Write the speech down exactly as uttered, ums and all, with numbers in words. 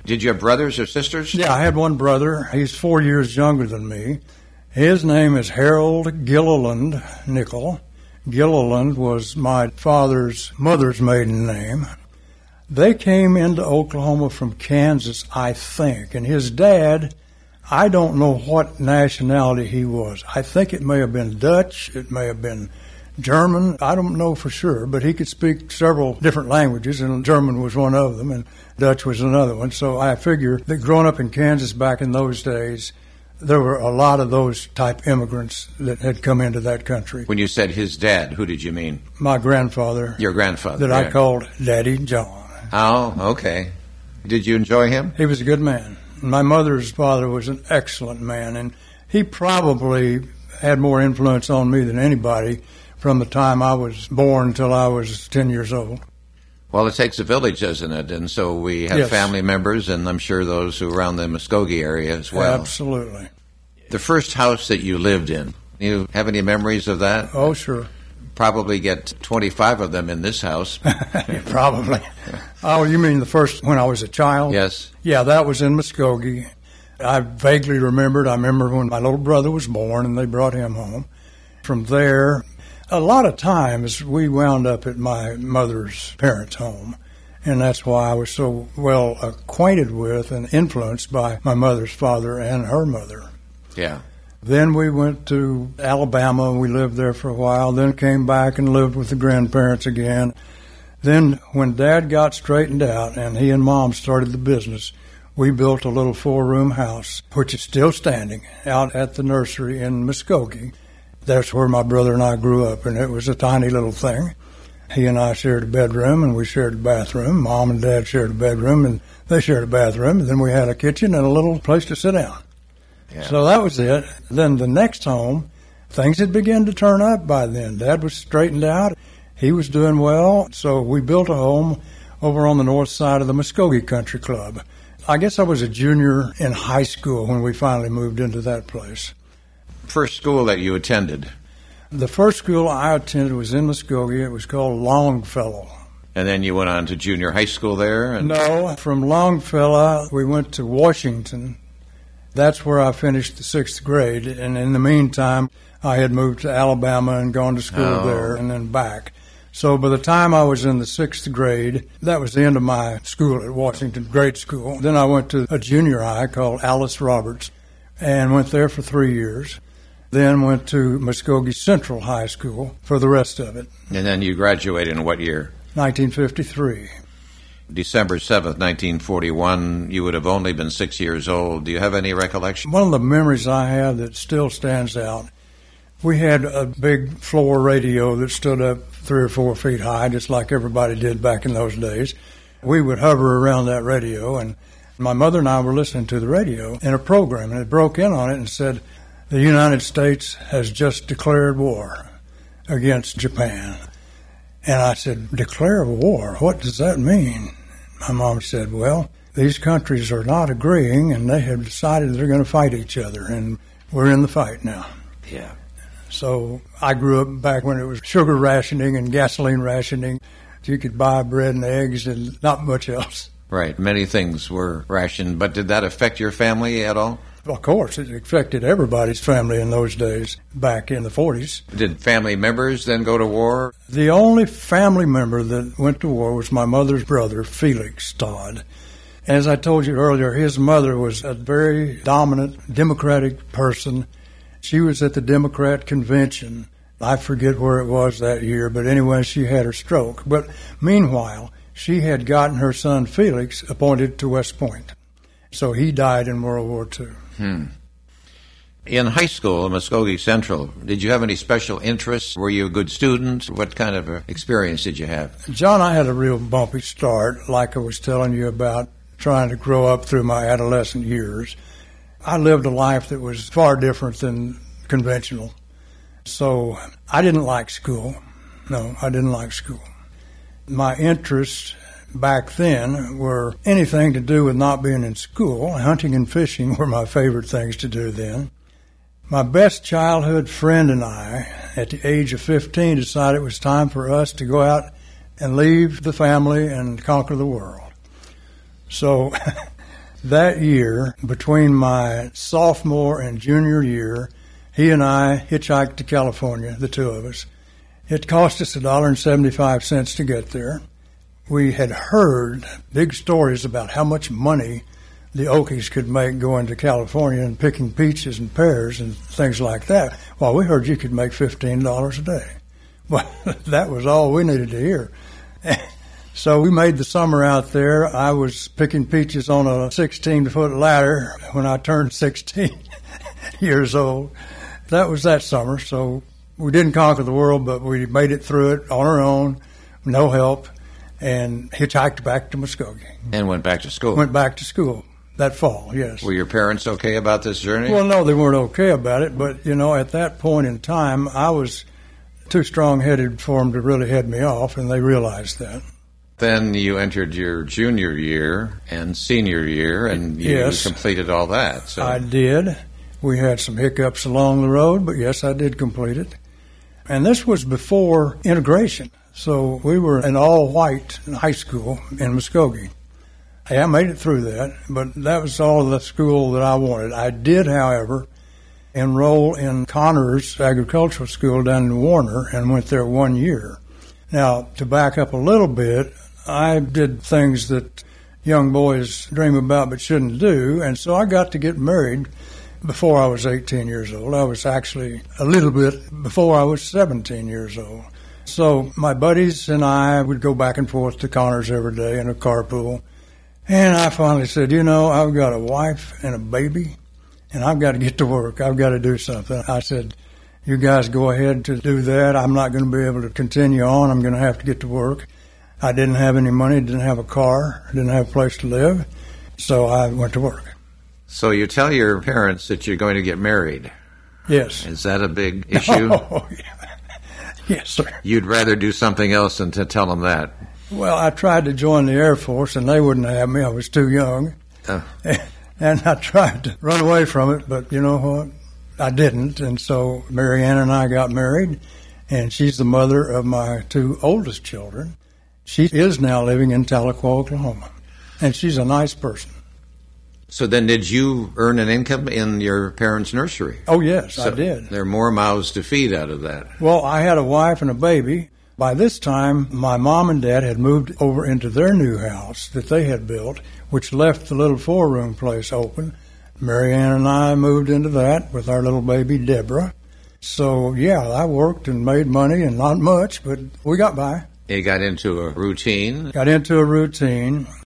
Did you have brothers or sisters? Yeah, I had one brother. He's four years younger than me. His name is Harold Gilliland Nickel. Gilliland was my father's mother's maiden name. They came into Oklahoma from Kansas, I think, and his dad, I don't know what nationality he was. I think it may have been Dutch, it may have been German, I don't know for sure, but he could speak several different languages, and German was one of them, and Dutch was another one. So I figure that growing up in Kansas back in those days, there were a lot of those type immigrants that had come into that country. When you said his dad, who did you mean? My grandfather. Your grandfather. That yeah. I called Daddy John. Oh, okay. Did you enjoy him? He was a good man. My mother's father was an excellent man, and he probably had more influence on me than anybody from the time I was born until I was ten years old. Well, it takes a village, doesn't it? And so we have Yes. family members, and I'm sure those who are around the Muskogee area as well. Absolutely. The first house that you lived in, you have any memories of that? Oh, sure. Probably get twenty-five of them in this house. Probably. Oh, you mean the first when I was a child? Yes. Yeah, that was in Muskogee. I vaguely remembered. I remember when my little brother was born and they brought him home. From there, a lot of times we wound up at my mother's parents' home, and that's why I was so well acquainted with and influenced by my mother's father and her mother. Yeah. Then we went to Alabama, and we lived there for a while, then came back and lived with the grandparents again. Then when Dad got straightened out and he and Mom started the business, we built a little four-room house, which is still standing, out at the nursery in Muskogee. That's where my brother and I grew up, and it was a tiny little thing. He and I shared a bedroom, and we shared a bathroom. Mom and Dad shared a bedroom, and they shared a bathroom. And then we had a kitchen and a little place to sit down. Yeah. So that was it. Then the next home, things had begun to turn up by then. Dad was straightened out. He was doing well. So we built a home over on the north side of the Muskogee Country Club. I guess I was a junior in high school when we finally moved into that place. First school that you attended? The first school I attended was in Muskogee. It was called Longfellow. And then you went on to junior high school there? And No, from Longfellow we went to Washington. That's where I finished the sixth grade. And in the meantime, I had moved to Alabama and gone to school Oh. there and then back. So by the time I was in the sixth grade, that was the end of my school at Washington grade school. Then I went to a junior high called Alice Roberts and went there for three years. Then went to Muskogee Central High School for the rest of it. And then you graduated in what year? nineteen fifty-three. December seventh, nineteen forty-one. You would have only been six years old. Do you have any recollection? One of the memories I have that still stands out, we had a big floor radio that stood up three or four feet high, just like everybody did back in those days. We would hover around that radio, and my mother and I were listening to the radio in a program, and it broke in on it and said, "The United States has just declared war against Japan." And I said, "Declare war? What does that mean?" My mom said, "Well, these countries are not agreeing, and they have decided they're going to fight each other, and we're in the fight now." Yeah. So I grew up back when it was sugar rationing and gasoline rationing. You could buy bread and eggs and not much else. Right. Many things were rationed. But did that affect your family at all? Of course, it affected everybody's family in those days, back in the forties. Did family members then go to war? The only family member that went to war was my mother's brother, Felix Todd. As I told you earlier, his mother was a very dominant Democratic person. She was at the Democrat convention. I forget where it was that year, but anyway, she had her stroke. But meanwhile, she had gotten her son Felix appointed to West Point. So he died in World War Two. Hmm. In high school, at Muskogee Central, did you have any special interests? Were you a good student? What kind of a experience did you have? John, I had a real bumpy start, like I was telling you about trying to grow up through my adolescent years. I lived a life that was far different than conventional. So I didn't like school. No, I didn't like school. My interests back then were anything to do with not being in school. Hunting and fishing were my favorite things to do then. My best childhood friend and I, at the age of fifteen, decided it was time for us to go out and leave the family and conquer the world. So That year, between my sophomore and junior year, he and I hitchhiked to California, the two of us. It cost us one dollar and seventy-five cents to get there. We had heard big stories about how much money the Okies could make going to California and picking peaches and pears and things like that. Well, we heard you could make fifteen dollars a day. Well, that was all we needed to hear. So we made the summer out there. I was picking peaches on a sixteen-foot ladder when I turned sixteen years old. That was that summer. So we didn't conquer the world, but we made it through it on our own, no help, and hitchhiked back to Muskogee. And went back to school. Went back to school that fall, yes. Were your parents okay about this journey? Well, no, they weren't okay about it. But, you know, at that point in time, I was too strong-headed for them to really head me off, and they realized that. Then you entered your junior year and senior year, and you yes, completed all that. So I did. We had some hiccups along the road, but yes, I did complete it. And this was before integration. So we were an all-white high school in Muskogee. Hey, I made it through that, but that was all the school that I wanted. I did, however, enroll in Connors Agricultural School down in Warner and went there one year. Now, to back up a little bit, I did things that young boys dream about but shouldn't do, and so I got to get married before I was eighteen years old. I was actually a little bit before I was seventeen years old. So my buddies and I would go back and forth to Connors every day in a carpool. And I finally said, you know, I've got a wife and a baby, and I've got to get to work. I've got to do something. I said, you guys go ahead to do that. I'm not going to be able to continue on. I'm going to have to get to work. I didn't have any money, didn't have a car, didn't have a place to live, so I went to work. So you tell your parents that you're going to get married. Yes. Is that a big issue? Oh, yeah. Yes, sir. You'd rather do something else than to tell them that? Well, I tried to join the Air Force, and they wouldn't have me. I was too young. Oh. And I tried to run away from it, but you know what? I didn't. And so Mary Ann and I got married, and she's the mother of my two oldest children. She is now living in Tahlequah, Oklahoma, and she's a nice person. So then did you earn an income in your parents' nursery? Oh, yes, so I did. There are more mouths to feed out of that. Well, I had a wife and a baby. By this time, my mom and dad had moved over into their new house that they had built, which left the little four-room place open. Mary Ann and I moved into that with our little baby, Deborah. So, yeah, I worked and made money, and not much, but we got by. You got into a routine. Got into a routine.